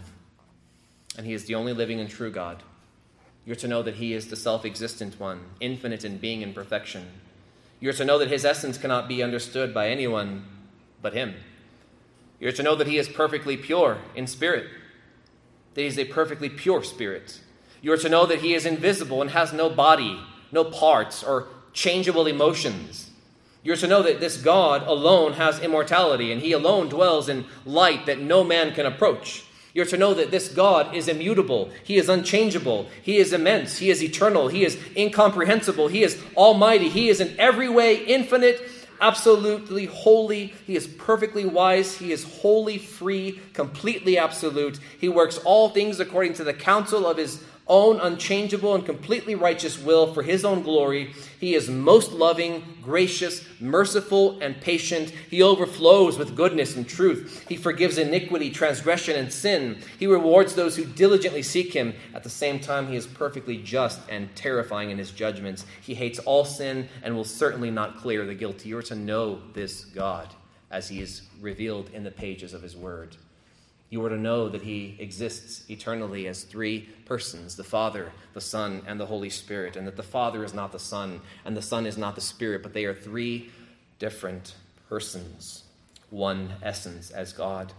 and he is the only living and true God. You're to know that he is the self-existent one, infinite in being and perfection. You're to know that his essence cannot be understood by anyone but him. You're to know that he is perfectly pure in spirit, that he is a perfectly pure spirit. You are to know that he is invisible and has no body, no parts, or changeable emotions. You are to know that this God alone has immortality, and he alone dwells in light that no man can approach. You are to know that this God is immutable, he is unchangeable, he is immense, he is eternal, he is incomprehensible, he is almighty, he is in every way infinite, absolutely holy, he is perfectly wise, he is wholly free, completely absolute. He works all things according to the counsel of his own unchangeable and completely righteous will for his own glory. He is most loving, gracious, merciful, and patient. He overflows with goodness and truth. He forgives iniquity, transgression, and sin. He rewards those who diligently seek him. At the same time, he is perfectly just and terrifying in his judgments. He hates all sin and will certainly not clear the guilty. You are to know this God as he is revealed in the pages of his word. You are to know that he exists eternally as three persons, the Father, the Son, and the Holy Spirit, and that the Father is not the Son, and the Son is not the Spirit, but they are three different persons, one essence as God.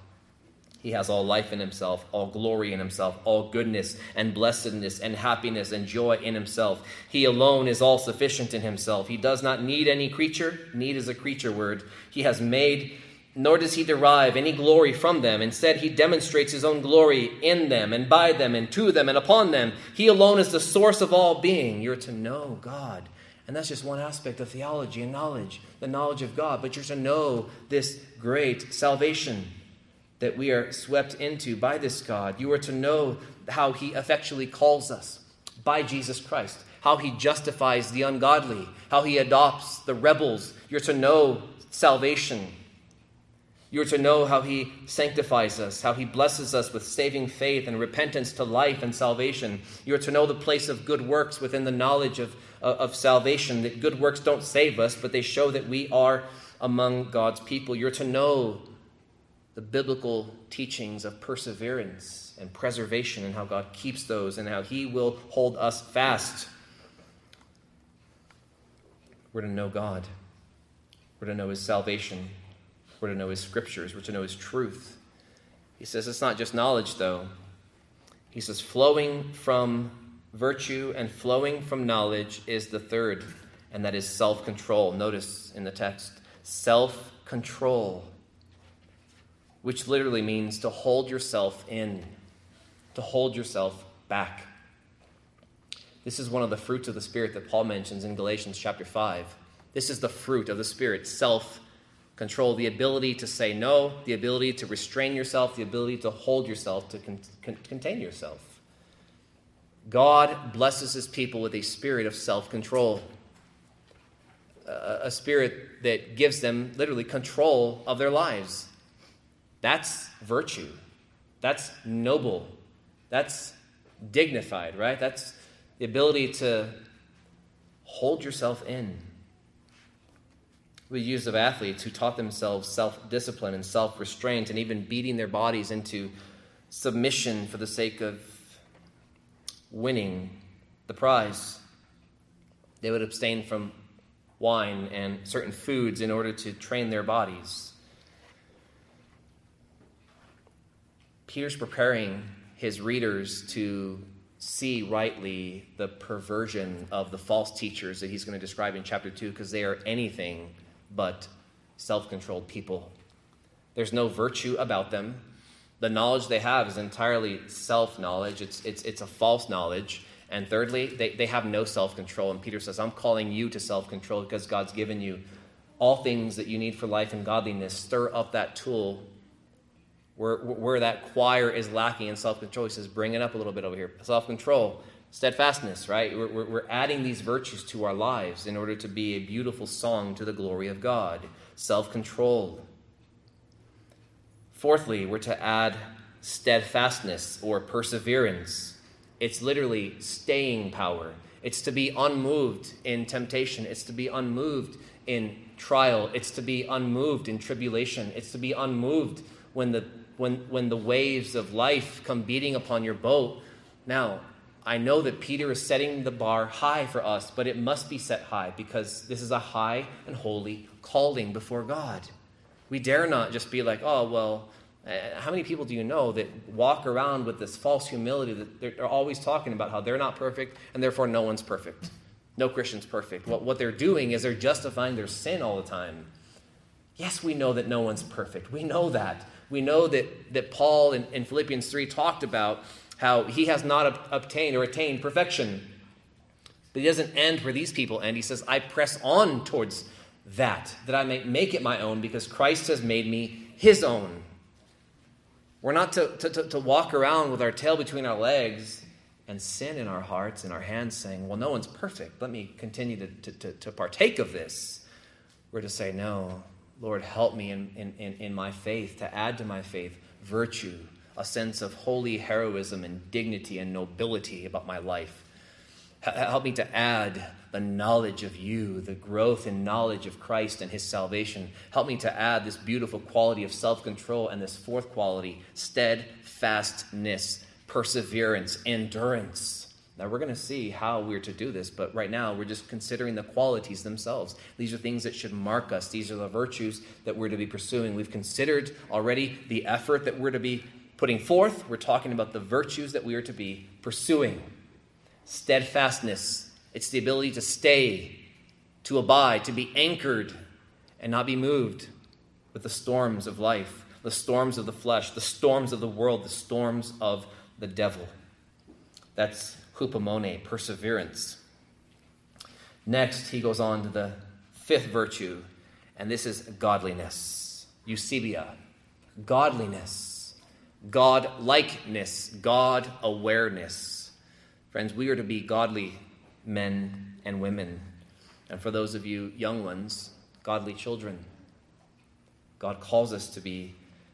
He has all life in himself, all glory in himself, all goodness and blessedness and happiness and joy in himself. He alone is all sufficient in himself. He does not need any creature. Need is a creature word. He has made, nor does he derive any glory from them. Instead, he demonstrates his own glory in them and by them and to them and upon them. He alone is the source of all being. You're to know God. And that's just one aspect of theology and knowledge, the knowledge of God. But you're to know this great salvation that we are swept into by this God. You are to know how he effectually calls us by Jesus Christ, how he justifies the ungodly, how he adopts the rebels. You're to know salvation. You're to know how he sanctifies us, how he blesses us with saving faith and repentance to life and salvation. You're to know the place of good works within the knowledge of, uh, of salvation, that good works don't save us, but they show that we are among God's people. You're to know the biblical teachings of perseverance and preservation and how God keeps those and how he will hold us fast. We're to know God. We're to know his salvation. We're to know his scriptures. We're to know his truth. He says it's not just knowledge, though. He says flowing from virtue and flowing from knowledge is the third, and that is self-control. Notice in the text, self-control, which literally means to hold yourself in, to hold yourself back. This is one of the fruits of the Spirit that Paul mentions in Galatians chapter five. This is the fruit of the Spirit, self-control. Control, the ability to say no, the ability to restrain yourself, the ability to hold yourself, to con- con- contain yourself. God blesses his people with a spirit of self-control, a, a spirit that gives them literally control of their lives. That's virtue. That's noble. That's dignified, right? That's the ability to hold yourself in. We used of athletes who taught themselves self-discipline and self-restraint and even beating their bodies into submission for the sake of winning the prize. They would abstain from wine and certain foods in order to train their bodies. Peter's preparing his readers to see rightly the perversion of the false teachers that he's going to describe in chapter two, because they are anything but self-controlled people. There's no virtue about them. The knowledge they have is entirely self-knowledge. It's, it's, it's a false knowledge. And thirdly, they, they have no self-control. And Peter says, I'm calling you to self-control because God's given you all things that you need for life and godliness. Stir up that tool where, where that choir is lacking in self-control. He says, bring it up a little bit over here. Self-control, steadfastness, right? We're, we're, we're adding these virtues to our lives in order to be a beautiful song to the glory of God. Self-control. Fourthly, we're to add steadfastness or perseverance. It's literally staying power. It's to be unmoved in temptation. It's to be unmoved in trial. It's to be unmoved in tribulation. It's to be unmoved when the when when the waves of life come beating upon your boat. Now, I know that Peter is setting the bar high for us, but it must be set high because this is a high and holy calling before God. We dare not just be like, oh, well, how many people do you know that walk around with this false humility that they're always talking about how they're not perfect and therefore no one's perfect? No Christian's perfect. What, what they're doing is they're justifying their sin all the time. Yes, we know that no one's perfect. We know that. We know that, that Paul in, in Philippians three talked about how he has not ob- obtained or attained perfection. But he doesn't end where these people end. He says, I press on towards that, that I may make it my own because Christ has made me his own. We're not to, to, to, to walk around with our tail between our legs and sin in our hearts and our hands saying, well, no one's perfect. Let me continue to, to, to, to partake of this. We're to say, no, Lord, help me in, in, in my faith, to add to my faith virtue, a sense of holy heroism and dignity and nobility about my life. Help me to add the knowledge of you, the growth in knowledge of Christ and his salvation. Help me to add this beautiful quality of self-control and this fourth quality, steadfastness, perseverance, endurance. Now, we're going to see how we're to do this, but right now we're just considering the qualities themselves. These are things that should mark us. These are the virtues that we're to be pursuing. We've considered already the effort that we're to be putting forth. We're talking about the virtues that we are to be pursuing. Steadfastness, it's the ability to stay, to abide, to be anchored, and not be moved with the storms of life, the storms of the flesh, the storms of the world, the storms of the devil. That's hupomone, perseverance. Next, he goes on to the fifth virtue, and this is godliness, eusebia, godliness, God-likeness, God-awareness. Friends, we are to be godly men and women. And for those of you young ones, godly children. God calls us to be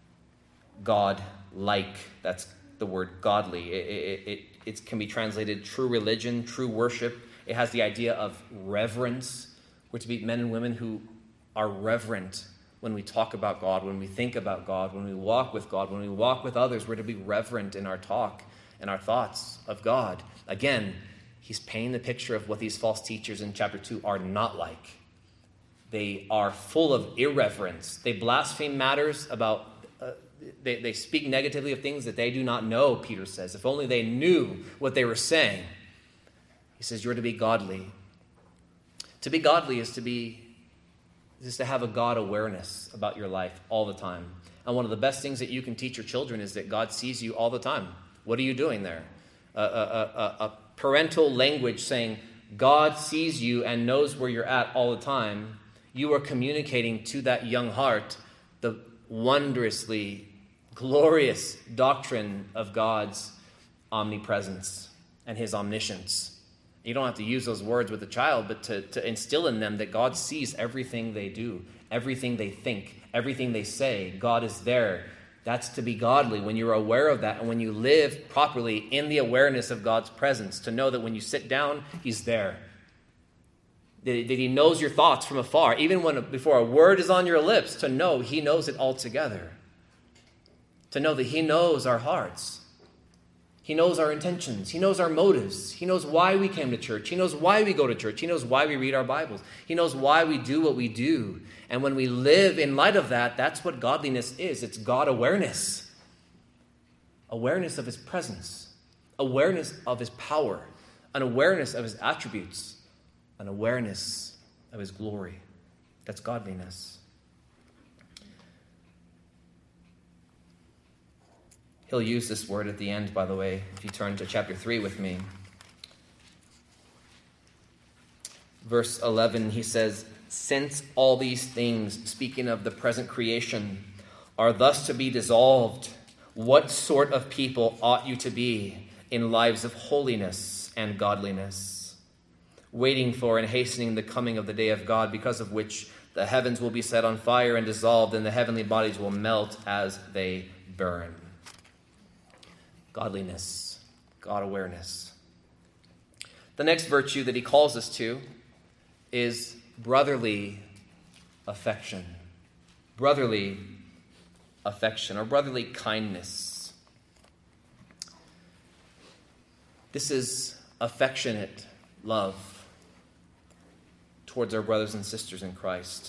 God-like. That's the word godly. It, it, it, it can be translated true religion, true worship. It has the idea of reverence. We're to be men and women who are reverent when we talk about God, when we think about God, when we walk with God, when we walk with others. We're to be reverent in our talk and our thoughts of God. Again, he's painting the picture of what these false teachers in chapter two are not like. They are full of irreverence. They blaspheme matters about, uh, they, they speak negatively of things that they do not know, Peter says. If only they knew what they were saying. He says, you're to be godly. To be godly is to be, is to have a God awareness about your life all the time. And one of the best things that you can teach your children is that God sees you all the time. What are you doing there? A, a, a, a parental language saying God sees you and knows where you're at all the time. You are communicating to that young heart the wondrously glorious doctrine of God's omnipresence and his omniscience. You don't have to use those words with the child, but to, to instill in them that God sees everything they do, everything they think, everything they say. God is there That's to be godly, when you're aware of that and when you live properly in the awareness of God's presence, to know that when you sit down, he's there. That, that he knows your thoughts from afar, even when before a word is on your lips, to know he knows it altogether. To know that he knows our hearts. He knows our intentions. He knows our motives. He knows why we came to church. He knows why we go to church. He knows why we read our Bibles. He knows why we do what we do. And when we live in light of that, that's what godliness is. It's God awareness. Awareness of his presence. Awareness of his power. An awareness of his attributes. An awareness of his glory. That's godliness. He'll use this word at the end, by the way, if you turn to chapter three with me. Verse eleven, he says, "Since all these things," speaking of the present creation, "are thus to be dissolved, what sort of people ought you to be in lives of holiness and godliness, waiting for and hastening the coming of the day of God, because of which the heavens will be set on fire and dissolved, and the heavenly bodies will melt as they burn." Godliness, God awareness. The next virtue that he calls us to is brotherly affection. Brotherly affection or brotherly kindness. This is affectionate love towards our brothers and sisters in Christ.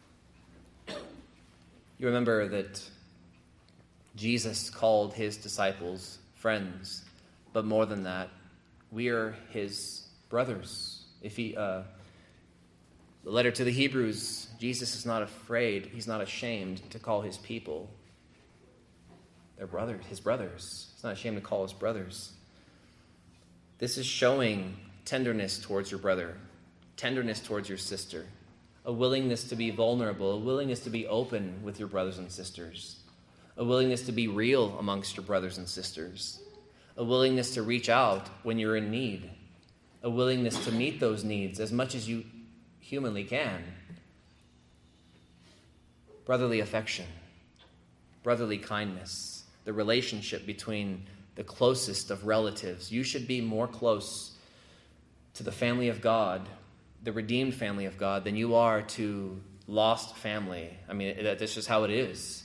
You remember that Jesus called his disciples friends, but more than that, we are his brothers. If he, uh, the letter to the Hebrews, Jesus is not afraid, he's not ashamed to call his people their brothers, his brothers. He's not ashamed to call us brothers. This is showing tenderness towards your brother, tenderness towards your sister, a willingness to be vulnerable, a willingness to be open with your brothers and sisters, a willingness to be real amongst your brothers and sisters, a willingness to reach out when you're in need, a willingness to meet those needs as much as you humanly can. Brotherly affection, brotherly kindness, the relationship between the closest of relatives. You should be more close to the family of God, the redeemed family of God, than you are to lost family. I mean, that's just how it is.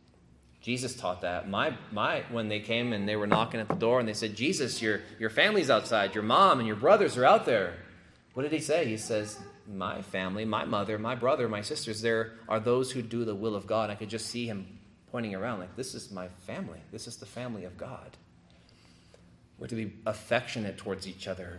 Jesus taught that. My, my, when they came and they were knocking at the door and they said, "Jesus, your, your family's outside. Your mom and your brothers are out there." What did he say? He says, "My family, my mother, my brother, my sisters, there are those who do the will of God." I could just see him pointing around like, this is my family. This is the family of God. We're to be affectionate towards each other.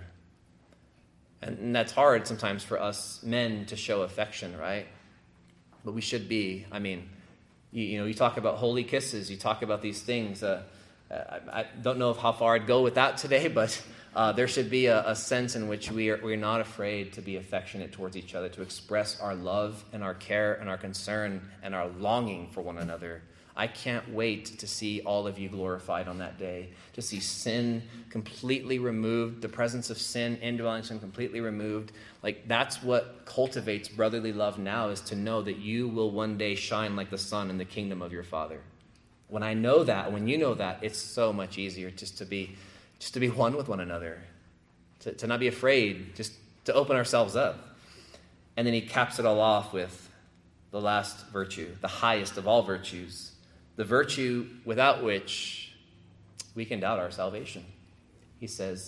And, and that's hard sometimes for us men to show affection, right? But we should be. I mean, You, you know, you talk about holy kisses. You talk about these things. Uh, I, I don't know if how far I'd go with that today, but uh, there should be a, a sense in which we are we're not afraid to be affectionate towards each other, to express our love and our care and our concern and our longing for one another. I can't wait to see all of you glorified on that day, to see sin completely removed, the presence of sin, indwelling sin completely removed. Like, that's what cultivates brotherly love now, is to know that you will one day shine like the sun in the kingdom of your Father. When I know that, when you know that, it's so much easier just to be just to be one with one another, to, to not be afraid, just to open ourselves up. And then he caps it all off with the last virtue, the highest of all virtues, the virtue without which we can doubt our salvation. He says,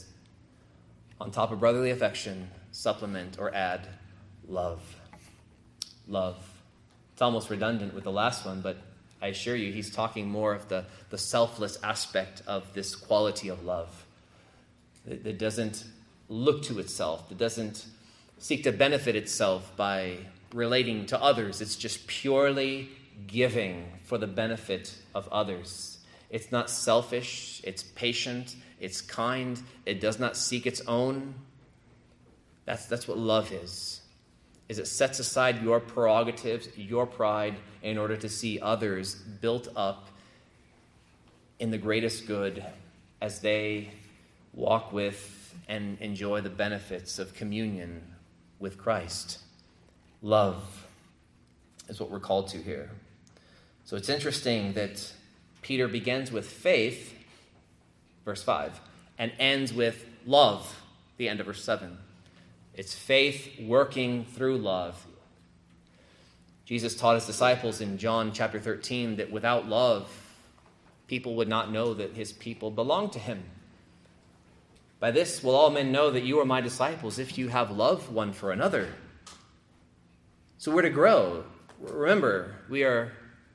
on top of brotherly affection, supplement or add love. Love. It's almost redundant with the last one, but I assure you he's talking more of the, the selfless aspect of this quality of love. That, that doesn't look to itself, that doesn't seek to benefit itself by relating to others. It's just purely giving for the benefit of others. It's not selfish, it's patient, it's kind, it does not seek its own. That's, that's what love is. Is it sets aside your prerogatives, your pride, in order to see others built up in the greatest good as they walk with and enjoy the benefits of communion with Christ. Love is what we're called to here. So it's interesting that Peter begins with faith, verse five, and ends with love, the end of verse seven. It's faith working through love. Jesus taught his disciples in John chapter thirteen that without love, people would not know that his people belong to him. By this will all men know that you are my disciples, if you have love one for another. So we're to grow. Remember, we are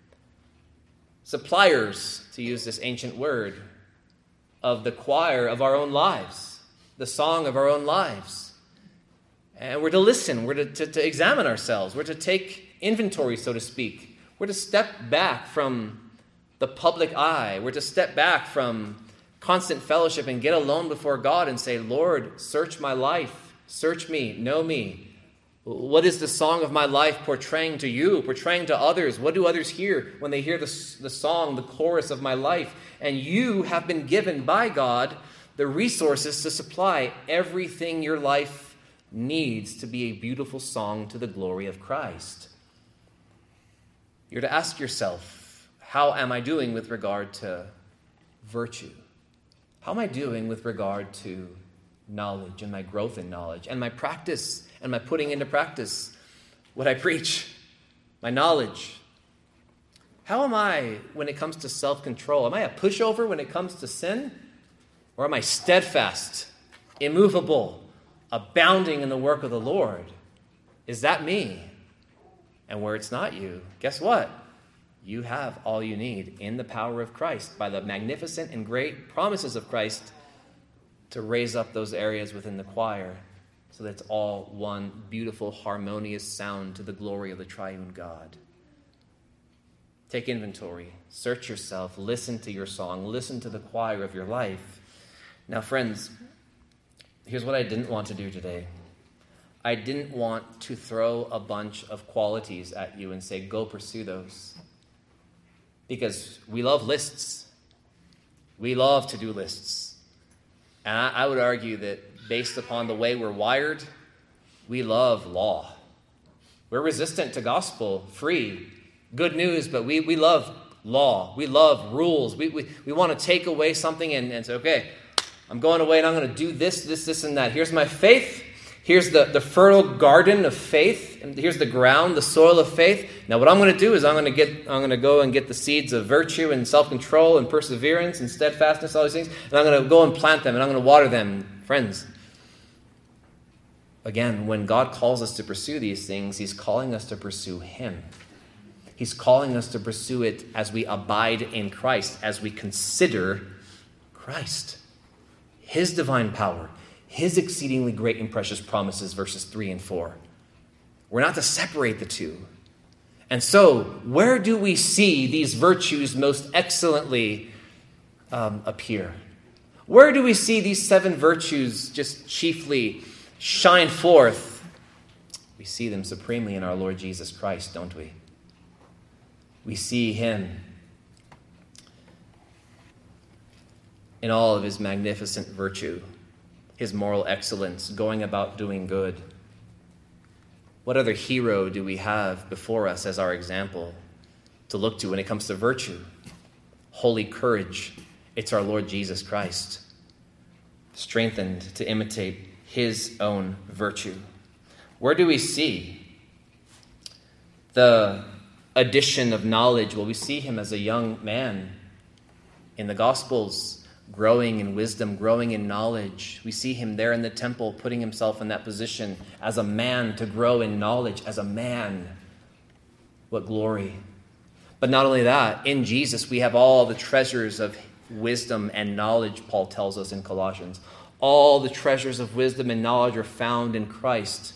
suppliers, to use this ancient word, of the choir of our own lives, the song of our own lives. And we're to listen. We're to, to, to examine ourselves. We're to take inventory, so to speak. We're to step back from the public eye. We're to step back from constant fellowship and get alone before God and say, Lord, search my life. Search me. Know me. What is the song of my life portraying to you, portraying to others? What do others hear when they hear the, the song, the chorus of my life? And you have been given by God the resources to supply everything your life needs to be a beautiful song to the glory of Christ. You're to ask yourself, how am I doing with regard to virtue? How am I doing with regard to knowledge and my growth in knowledge and my practice and my putting into practice what I preach, my knowledge? How am I when it comes to self-control? Am I a pushover when it comes to sin? Or am I steadfast, immovable, abounding in the work of the Lord? Is that me? And where it's not you, guess what? You have all you need in the power of Christ, by the magnificent and great promises of Christ, to raise up those areas within the choir so that it's all one beautiful, harmonious sound to the glory of the triune God. Take inventory, search yourself, listen to your song, listen to the choir of your life. Now, friends, here's what I didn't want to do today. I didn't want to throw a bunch of qualities at you and say, go pursue those. Because we love lists. We love to-do lists. And I, I would argue that based upon the way we're wired, we love law. We're resistant to gospel, free, good news, but we, we love law. We love rules. We, we, we want to take away something and, and say, okay, I'm going away and I'm going to do this, this, this, and that. Here's my faith. Here's the, the fertile garden of faith. And here's the ground, the soil of faith. Now what I'm going to do is I'm going to get I'm going to go and get the seeds of virtue and self-control and perseverance and steadfastness, all these things, and I'm going to go and plant them and I'm going to water them. Friends, again, when God calls us to pursue these things, he's calling us to pursue him. He's calling us to pursue it as we abide in Christ, as we consider Christ, his divine power, his exceedingly great and precious promises, verses three and four. We're not to separate the two. And so, where do we see these virtues most excellently um, appear? Where do we see these seven virtues just chiefly shine forth? We see them supremely in our Lord Jesus Christ, don't we? We see him in all of his magnificent virtue, his moral excellence, going about doing good. What other hero do we have before us as our example to look to when it comes to virtue? Holy courage. It's our Lord Jesus Christ, strengthened to imitate his own virtue. Where do we see the addition of knowledge? Well, we see him as a young man in the Gospels, growing in wisdom, growing in knowledge. We see him there in the temple, putting himself in that position as a man to grow in knowledge, as a man. What glory. But not only that, in Jesus we have all the treasures of wisdom and knowledge, Paul tells us in Colossians. All the treasures of wisdom and knowledge are found in Christ.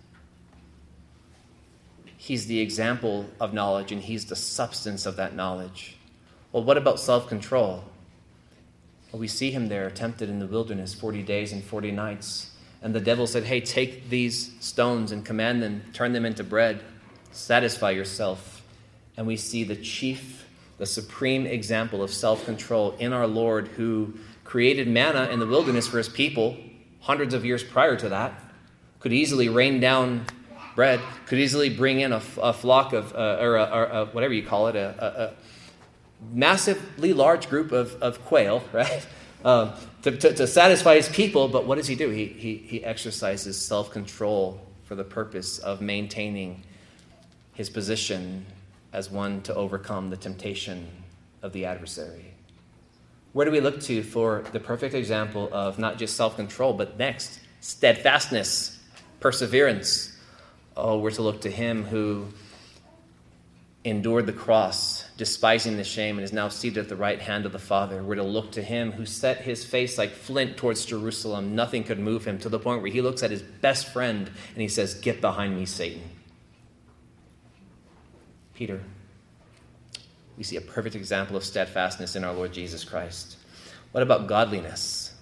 He's the example of knowledge, and he's the substance of that knowledge. Well, what about self-control? Well, we see him there tempted in the wilderness forty days and forty nights. And the devil said, hey, take these stones and command them, turn them into bread, satisfy yourself. And we see the chief, the supreme example of self-control in our Lord, who created manna in the wilderness for his people hundreds of years prior to that, could easily rain down bread, could easily bring in a, a flock of, uh, or, a, or a, whatever you call it, a, a, a massively large group of, of quail, right? Um, to, to, to satisfy his people, but what does he do? He, he, he exercises self-control for the purpose of maintaining his position as one to overcome the temptation of the adversary. Where do we look to for the perfect example of not just self-control, but next, steadfastness, perseverance? Oh, we're to look to him who endured the cross, despising the shame, and is now seated at the right hand of the Father. We're to look to him who set his face like flint towards Jerusalem. Nothing could move him, to the point where he looks at his best friend and he says, "Get behind me, Satan." Peter. We see a perfect example of steadfastness in our Lord Jesus Christ. What about godliness?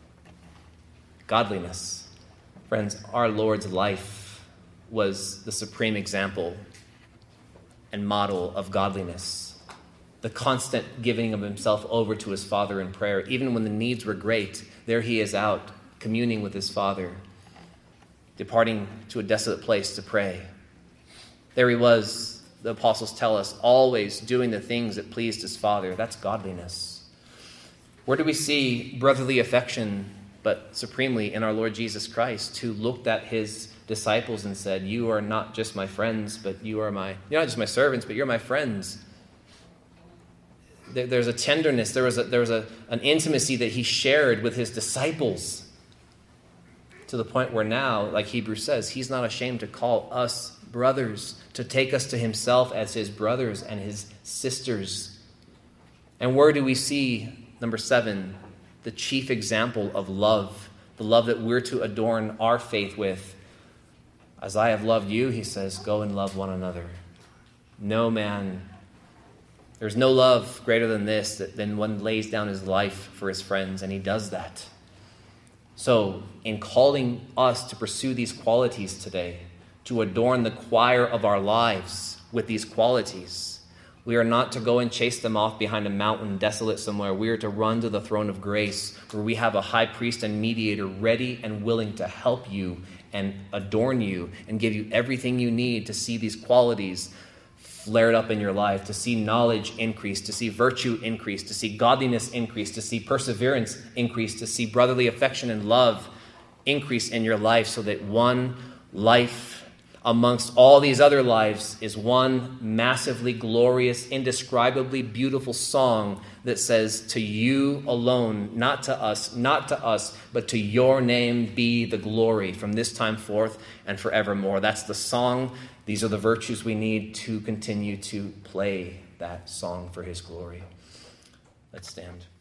Godliness. Friends, our Lord's life was the supreme example and model of godliness. The constant giving of himself over to his Father in prayer. Even when the needs were great, there he is out communing with his Father, departing to a desolate place to pray. There he was, the apostles tell us, always doing the things that pleased his Father. That's godliness. Where do we see brotherly affection, but supremely in our Lord Jesus Christ, who looked at his disciples and said, "You are not just my friends, but you are my, you're not just my servants, but you're my friends." There, there's a tenderness, there was, a, there was a, an intimacy that he shared with his disciples, to the point where now, like Hebrews says, he's not ashamed to call us brothers, to take us to himself as his brothers and his sisters. And where do we see, number seven, the chief example of love, the love that we're to adorn our faith with? "As I have loved you," he says, "go and love one another." No man, there's no love greater than this, than one lays down his life for his friends, and he does that. So, in calling us to pursue these qualities today, to adorn the choir of our lives with these qualities, we are not to go and chase them off behind a mountain desolate somewhere. We are to run to the throne of grace, where we have a high priest and mediator ready and willing to help you and adorn you and give you everything you need to see these qualities flared up in your life, to see knowledge increase, to see virtue increase, to see godliness increase, to see perseverance increase, to see brotherly affection and love increase in your life, so that one life amongst all these other lives is one massively glorious, indescribably beautiful song that says, "To you alone, not to us, not to us, but to your name be the glory from this time forth and forevermore." That's the song. These are the virtues we need to continue to play that song for his glory. Let's stand.